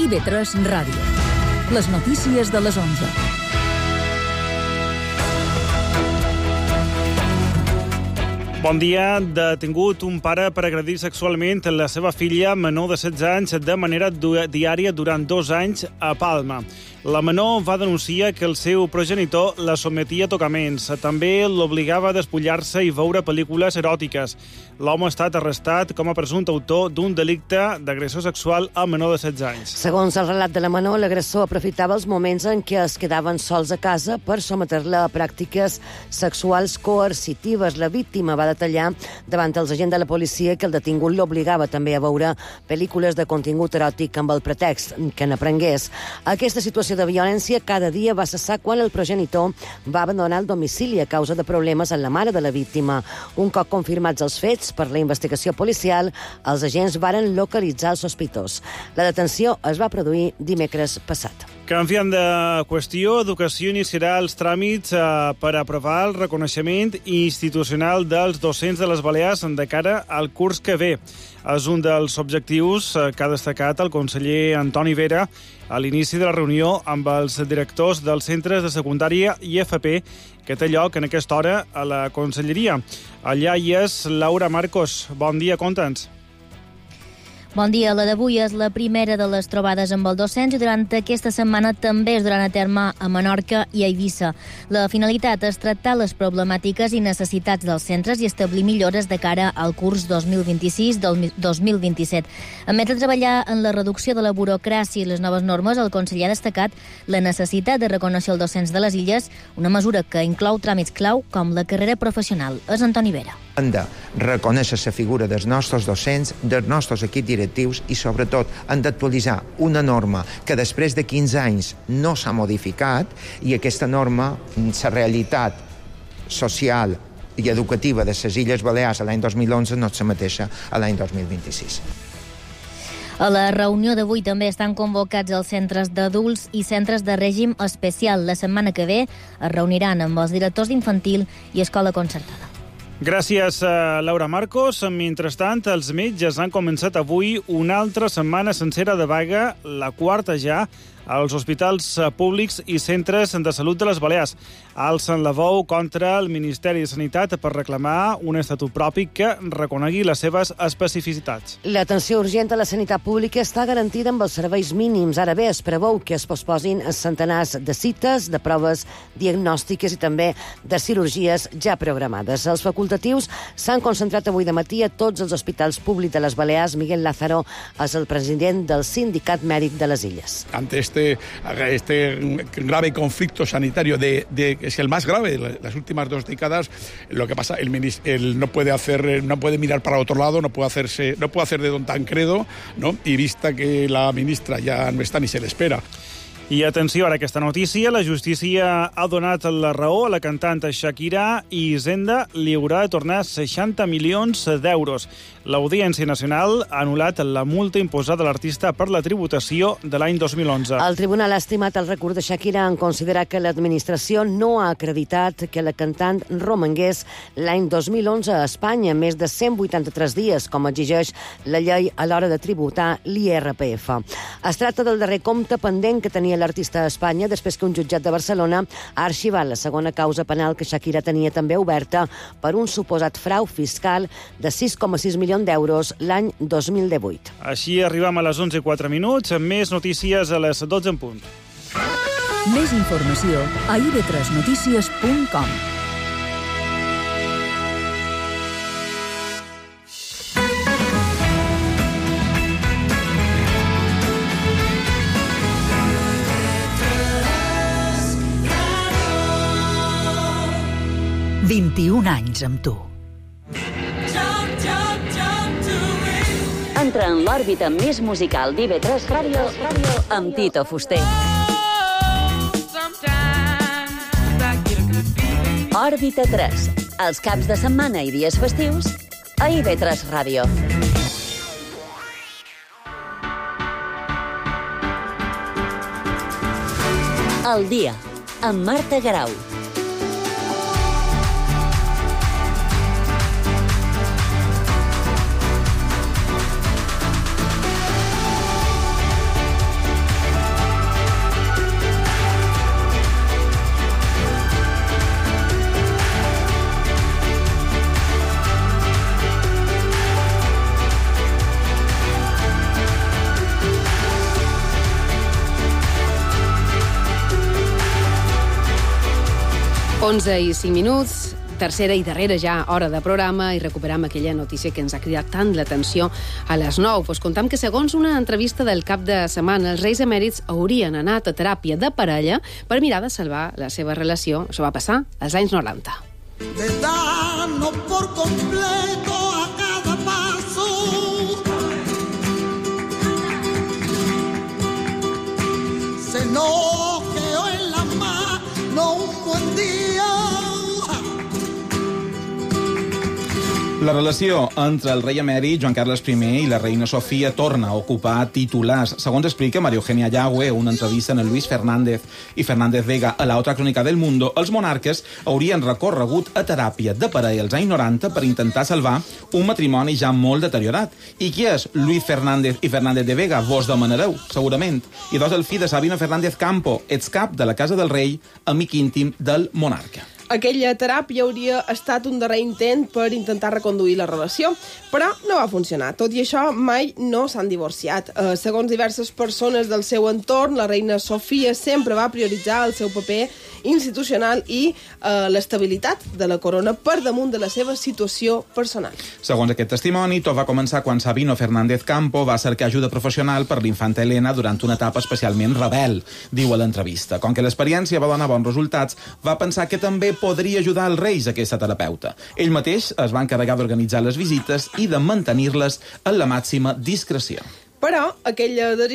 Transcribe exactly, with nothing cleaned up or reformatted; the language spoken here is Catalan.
I B tres Ràdio. Les notícies de les onze. Bon dia. Detingut un pare per agredir sexualment la seva filla menor de setze anys de manera diària durant dos anys a Palma. La menor va denunciar que el seu progenitor la sotmetia a tocaments. També l'obligava a despullar-se i veure pel·lícules eròtiques. L'home ha estat arrestat com a presumpte autor d'un delicte d'agressió sexual a menor de setze anys. Segons el relat de la menor, l'agressor aprofitava els moments en què es quedaven sols a casa per someter-la a pràctiques sexuals coercitives. La víctima va detallar davant els agents de la policia que el detingut l'obligava també a veure pel·lícules de contingut eròtic amb el pretext que n'aprengués. Aquesta situació de violència cada dia va cessar quan el progenitor va abandonar el domicili a causa de problemes amb la mare de la víctima. Un cop confirmats els fets per la investigació policial, els agents varen localitzar el sospitós. La detenció es va produir dimecres passat. Canviant de qüestió, Educació iniciarà els tràmits eh, per aprovar el reconeixement institucional dels docents de les Balears de cara al curs que ve. És un dels objectius eh, que ha destacat el conseller Antoni Vera a l'inici de la reunió amb els directors dels centres de secundària i F P que té lloc en aquesta hora a la conselleria. Allà hi és Laura Marcos. Bon dia, conta'ns. Bon dia. La d'avui és la primera de les trobades amb el docents i durant aquesta setmana també es duran a terme a Menorca i a Eivissa. La finalitat és tractar les problemàtiques i necessitats dels centres i establir millores de cara al curs dos mil vint-i-sis dos mil vint-i-set. A més de treballar en la reducció de la burocràcia i les noves normes, el conseller ha destacat la necessitat de reconèixer els docents de les illes, una mesura que inclou tràmits clau com la carrera professional. És Antoni Vera. Hem de reconèixer la figura dels nostres docents, dels nostres equips directius i, sobretot, hem d'actualitzar una norma que després de quinze anys no s'ha modificat i aquesta norma, la realitat social i educativa de les Illes Balears a l'any dos mil onze no és la mateixa a l'any dos mil vint-i-sis. A la reunió d'avui també estan convocats els centres d'adults i centres de règim especial. La setmana que ve es reuniran amb els directors d'infantil i escola concertada. Gràcies, Laura Marcos. Mentrestant, els metges han començat avui una altra setmana sencera de vaga, la quarta ja, als hospitals públics i centres de salut de les Balears. Alcen la veu contra el Ministeri de Sanitat per reclamar un estatut propi que reconegui les seves especificitats. L'atenció urgent a la sanitat pública està garantida amb els serveis mínims. Ara bé, es preveu que es posposin centenars de cites, de proves diagnòstiques i també de cirurgies ja programades. Els facultatius s'han concentrat avui de matí a tots els hospitals públics de les Balears. Miguel Lázaro és el president del Sindicat Mèdic de les Illes. Ante este, este grave conflicto sanitario, de, de, es el más grave de las últimas dos décadas, lo que pasa, el, el no puede hacer, no puede mirar para otro lado, no puede hacerse, no puede hacer de don Tancredo, ¿no? Y vista que la ministra ya no está ni se le espera. I atenció ara a aquesta notícia. La justícia ha donat la raó a la cantant Shakira i Hisenda li haurà de tornar seixanta milions d'euros. L'Audiència Nacional ha anul·lat la multa imposada a l'artista per la tributació de l'any dos mil onze. El tribunal ha estimat el recurs de Shakira en considerar que l'administració no ha acreditat que la cantant romangués l'any dos mil onze a Espanya més de cent vuitanta-tres dies, com exigeix la llei a l'hora de tributar l'I R P F. Es tracta del darrer compte pendent que tenia l'artista a Espanya després que un jutjat de Barcelona ha arxivat la segona causa penal que Shakira tenia també oberta per un suposat frau fiscal de sis coma sis milions d'euros l'any dos mil divuit. Així arribem a les onze i quatre minuts, amb més notícies a les dotze en punt. Més informació a i be tres notícies punt com. vint-i-un anys amb tu. Entra en l'òrbita més musical d'I B tres Ràdio amb Tito Fuster. Òrbita tres. Els caps de setmana i dies festius a I B tres Ràdio. El dia, amb Marta Garau. onze i cinc minuts, tercera i darrera ja hora de programa i recuperam aquella notícia que ens ha cridat tant l'atenció a les nou. Us contam que segons una entrevista del cap de setmana, els reis emèrits haurien anat a teràpia de parella per mirar de salvar la seva relació. Això va passar als anys noranta. De darnos por completo a cada paso, se nos quedó en la mano un buen día. La relació entre el rei emèrit Joan Carles primer i la reina Sofia torna a ocupar titulars. Segons explica María Eugenia Yagüe, una entrevista en el Luis Fernández i Fernández Vega a la Otra Crónica del Mundo, els monarques haurien recorregut a teràpia de parella als anys noranta per intentar salvar un matrimoni ja molt deteriorat. I qui és Luis Fernández i Fernández de Vega? Vos demanareu, segurament. I dos el fill de Sabino Fernández Campo, excap de la Casa del Rei, amic íntim del monarca. Aquella teràpia hauria estat un darrer intent per intentar reconduir la relació, però no va funcionar. Tot i això, mai no s'han divorciat. Eh, segons diverses persones del seu entorn, la reina Sofia sempre va prioritzar el seu paper institucional i eh, l'estabilitat de la corona per damunt de la seva situació personal. Segons aquest testimoni, tot va començar quan Sabino Fernández Campo va cercar ajuda professional per l'infanta Helena durant una etapa especialment rebel, diu a l'entrevista. Com que l'experiència va donar bons resultats, va pensar que també podria ajudar els reis a aquesta terapeuta. Ell mateix es va encarregar d'organitzar les visites i de mantenir-les en la màxima discreció. Però aquella